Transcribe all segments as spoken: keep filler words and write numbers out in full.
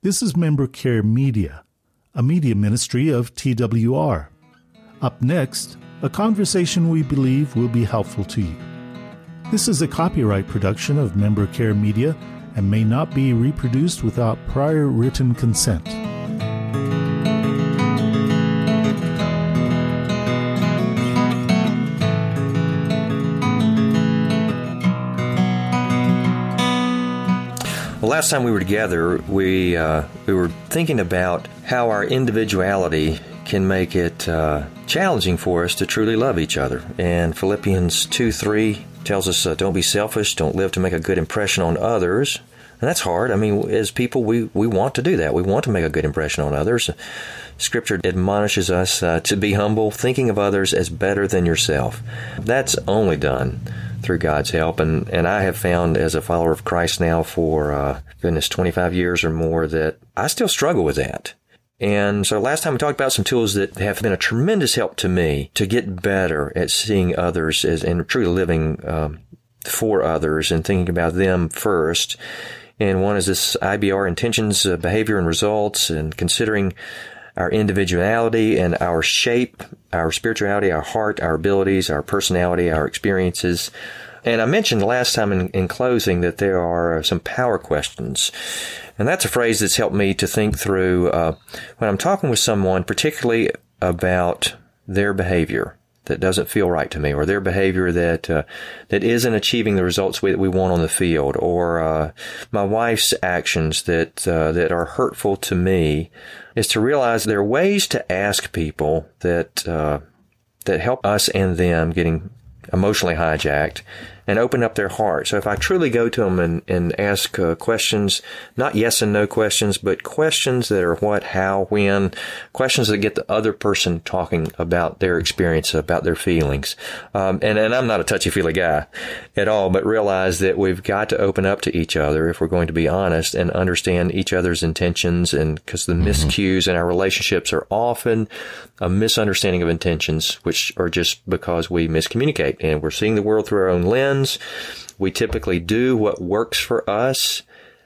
This is Member Care Media, a media ministry of T W R. Up next, a conversation we believe will be helpful to you. This is a copyright production of Member Care Media and may not be reproduced without prior written consent. Well, last time we were together, we uh, we were thinking about how our individuality can make it uh, challenging for us to truly love each other. And Philippians two three tells us, uh, don't be selfish, don't live to make a good impression on others. And that's hard. I mean, as people, we, we want to do that. We want to make a good impression on others. Scripture admonishes us uh, to be humble, thinking of others as better than yourself. That's only done through God's help. And, and I have found as a follower of Christ now for, uh, goodness, twenty-five years or more that I still struggle with that. And so last time we talked about some tools that have been a tremendous help to me to get better at seeing others as and truly living um, for others and thinking about them first. And one is this I B R, intentions, uh, behavior, and results, and considering our individuality and our shape, our spirituality, our heart, our abilities, our personality, our experiences. And I mentioned last time in, in closing that there are some power questions. And that's a phrase that's helped me to think through uh, when I'm talking with someone, particularly about their behavior that doesn't feel right to me, or their behavior that uh, that isn't achieving the results we, that we want on the field, or uh, my wife's actions that uh, that are hurtful to me, is to realize there are ways to ask people that uh, that help us and them getting emotionally hijacked and open up their heart. So if I truly go to them and, and ask uh, questions, not yes and no questions, but questions that are what, how, when, questions that get the other person talking about their experience, about their feelings. Um, and, and I'm not a touchy-feely guy at all, but realize that we've got to open up to each other if we're going to be honest and understand each other's intentions, and because the mm-hmm. miscues in our relationships are often a misunderstanding of intentions, which are just because we miscommunicate and we're seeing the world through our own lens. We typically do what works for us,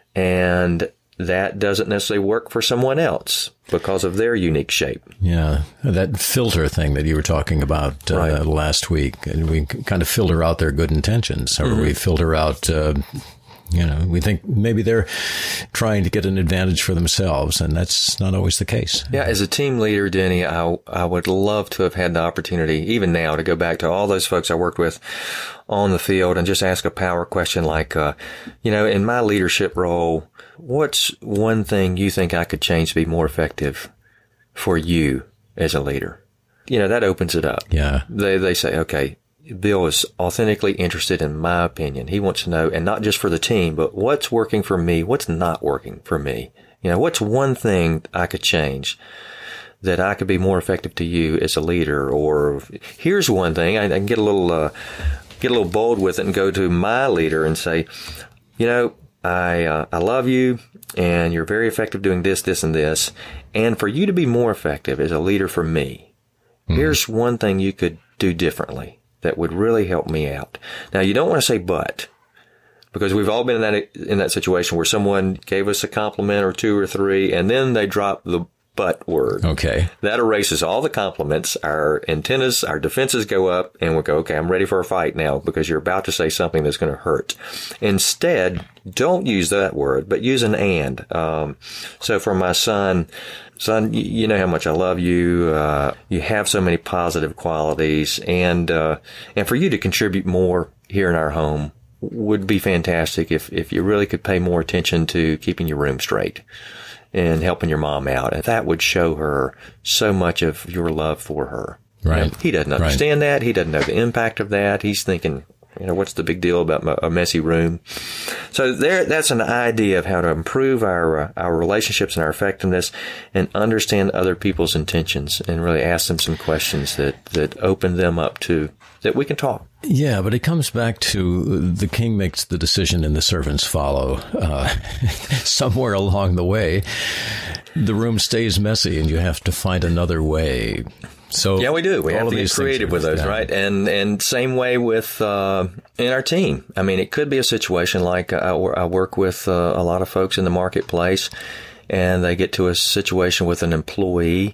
and that doesn't necessarily work for someone else because of their unique shape. Yeah, that filter thing that you were talking about uh, right. last week, and we kind of filter out their good intentions, or mm-hmm. we filter out, uh, you know, we think maybe they're trying to get an advantage for themselves, and that's not always the case. Yeah, as a team leader, Denny, I, I would love to have had the opportunity, even now, to go back to all those folks I worked with on the field and just ask a power question like, uh, you know, in my leadership role, what's one thing you think I could change to be more effective for you as a leader? You know, that opens it up. Yeah. They, they say, okay, Bill is authentically interested in my opinion. He wants to know, and not just for the team, but what's working for me, what's not working for me. You know, what's one thing I could change that I could be more effective to you as a leader? Or here's one thing, I, I can get a little, uh, get a little bold with it and go to my leader and say, you know, I, uh, I love you and you're very effective doing this, this, and this. And for you to be more effective as a leader for me, mm-hmm. here's one thing you could do differently that would really help me out. Now, you don't want to say but, because we've all been in that in that situation where someone gave us a compliment or two or three, and then they drop the but word. Okay. That erases all the compliments. Our antennas, our defenses go up, and we go, okay, I'm ready for a fight now, because you're about to say something that's going to hurt. Instead, don't use that word, but use an and. Um, so for my son, Son, you know how much I love you. Uh, you have so many positive qualities, and uh, and for you to contribute more here in our home would be fantastic if if you really could pay more attention to keeping your room straight and helping your mom out. And that would show her so much of your love for her. Right. And he doesn't understand right. that. He doesn't know the impact of that. He's thinking, you know, what's the big deal about a messy room? So there, that's an idea of how to improve our uh, our relationships and our effectiveness, and understand other people's intentions, and really ask them some questions that that open them up to that we can talk. Yeah, but it comes back to the king makes the decision and the servants follow. Uh, somewhere along the way, the room stays messy, and you have to find another way. So yeah, we do. We have to get creative with those, yeah. right? And and same way with uh, in our team. I mean, it could be a situation like I, I work with uh, a lot of folks in the marketplace, and they get to a situation with an employee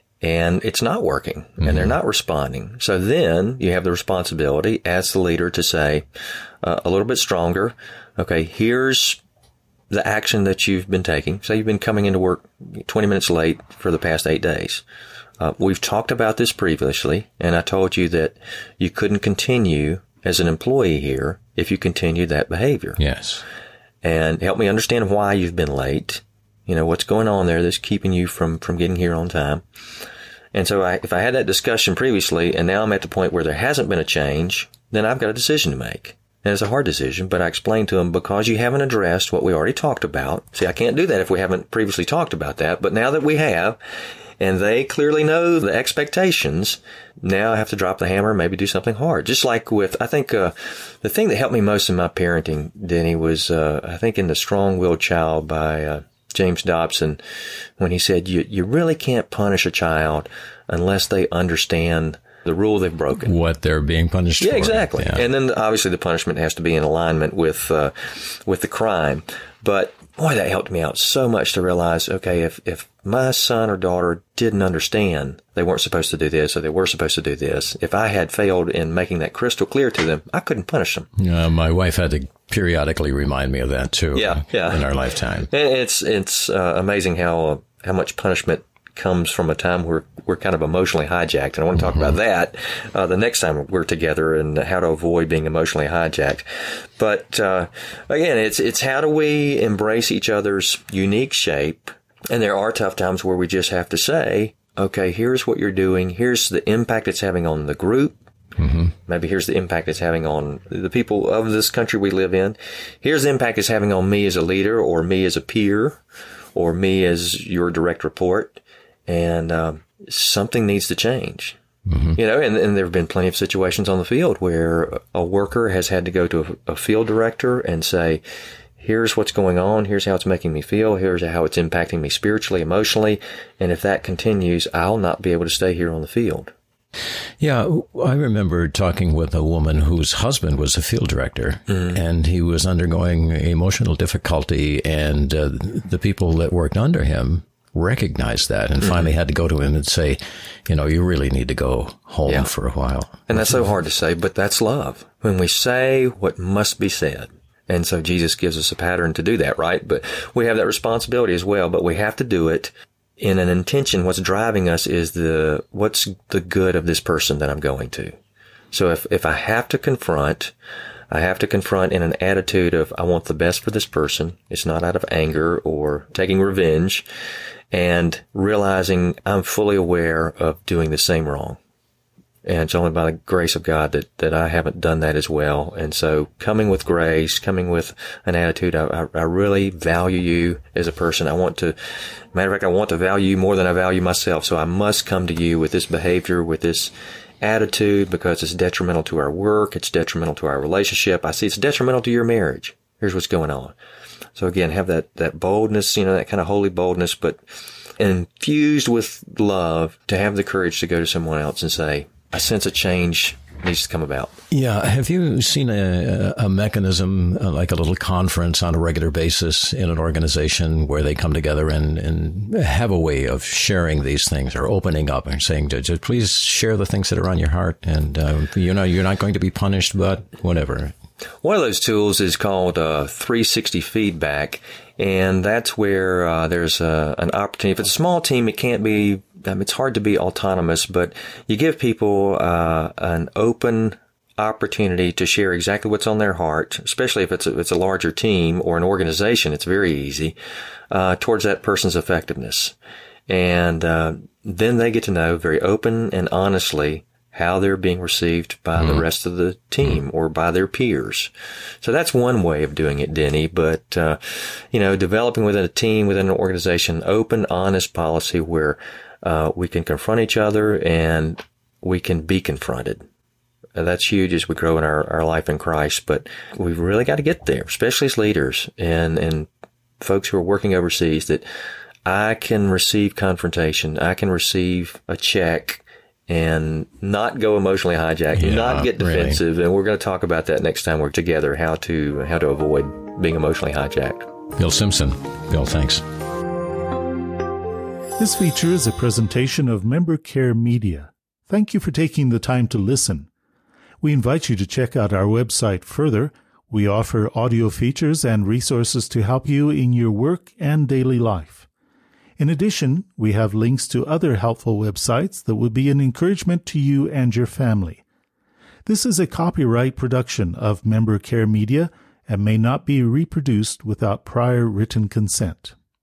and it's not working mm-hmm. and they're not responding. So then you have the responsibility as the leader to say uh, a little bit stronger, okay, here's the action that you've been taking. Say you've been coming into work twenty minutes late for the past eight days. Uh, we've talked about this previously, and I told you that you couldn't continue as an employee here if you continued that behavior. Yes. And help me understand why you've been late. You know, what's going on there that's keeping you from, from getting here on time. And so I, if I had that discussion previously, and now I'm at the point where there hasn't been a change, then I've got a decision to make. And it's a hard decision, but I explained to them, because you haven't addressed what we already talked about. See, I can't do that if we haven't previously talked about that. But now that we have, and they clearly know the expectations, now I have to drop the hammer and maybe do something hard. Just like with, I think, uh, the thing that helped me most in my parenting, Denny, was, uh, I think in The Strong-Willed Child by, uh, James Dobson, when he said, you, you really can't punish a child unless they understand the rule they've broken. What they're being punished yeah, for. Exactly. Yeah, And then obviously the punishment has to be in alignment with, uh, with the crime. But boy, that helped me out so much to realize, okay, if, if my son or daughter didn't understand they weren't supposed to do this or they were supposed to do this, if I had failed in making that crystal clear to them, I couldn't punish them. Uh, my wife had to periodically remind me of that too. Yeah, yeah. In our lifetime. And it's, it's, uh, amazing how, uh, how much punishment comes from a time where we're kind of emotionally hijacked. And I want to talk mm-hmm. about that uh, the next time we're together and how to avoid being emotionally hijacked. But uh, again, it's it's how do we embrace each other's unique shape? And there are tough times where we just have to say, okay, here's what you're doing. Here's the impact it's having on the group. Mm-hmm. Maybe here's the impact it's having on the people of this country we live in. Here's the impact it's having on me as a leader, or me as a peer, or me as your direct report. And um, something needs to change. Mm-hmm. You know, and, and there have been plenty of situations on the field where a worker has had to go to a, a field director and say, here's what's going on, here's how it's making me feel, here's how it's impacting me spiritually, emotionally, and if that continues, I'll not be able to stay here on the field. Yeah, I remember talking with a woman whose husband was a field director, mm-hmm. and he was undergoing emotional difficulty, and uh, the people that worked under him recognized that and mm-hmm. finally had to go to him and say, you know, you really need to go home yeah. for a while. And that's so hard to say, but that's love. When we say what must be said. And so Jesus gives us a pattern to do that, right? But we have that responsibility as well, but we have to do it in an intention. What's driving us is the, what's the good of this person that I'm going to? So if, if I have to confront, I have to confront in an attitude of, I want the best for this person. It's not out of anger or taking revenge, and realizing I'm fully aware of doing the same wrong. And it's only by the grace of God that, that I haven't done that as well. And so coming with grace, coming with an attitude, I, I, I really value you as a person. I want to, matter of fact, I want to value you more than I value myself. So I must come to you with this behavior, with this attitude, because it's detrimental to our work. It's detrimental to our relationship. I see it's detrimental to your marriage. Here's what's going on. So again, have that, that boldness, you know, that kind of holy boldness, but infused with love, to have the courage to go to someone else and say, I sense a change needs to come about. Yeah. Have you seen a, a mechanism, uh, like a little conference on a regular basis in an organization where they come together and, and have a way of sharing these things, or opening up and saying, just please share the things that are on your heart, and uh, you know, you're not going to be punished, but whatever. One of those tools is called uh, three sixty feedback, and that's where uh, there's a, an opportunity. If it's a small team, it can't be, I mean, it's hard to be autonomous, but you give people uh, an open opportunity to share exactly what's on their heart, especially if it's a, it's a larger team or an organization. It's very easy uh, towards that person's effectiveness. And uh, then they get to know very open and honestly how they're being received by mm. the rest of the team or by their peers. So that's one way of doing it, Denny. But, uh, you know, developing within a team, within an organization, open, honest policy where uh, we can confront each other and we can be confronted. And that's huge as we grow in our, our life in Christ. But we've really got to get there, especially as leaders and, and folks who are working overseas, that I can receive confrontation. I can receive a check and not go emotionally hijacked, yeah, not get defensive. Really. And we're going to talk about that next time we're together, how to how to avoid being emotionally hijacked. Bill Simpson. Bill, thanks. This feature is a presentation of Member Care Media. Thank you for taking the time to listen. We invite you to check out our website further. We offer audio features and resources to help you in your work and daily life. In addition, we have links to other helpful websites that will be an encouragement to you and your family. This is a copyright production of Member Care Media and may not be reproduced without prior written consent.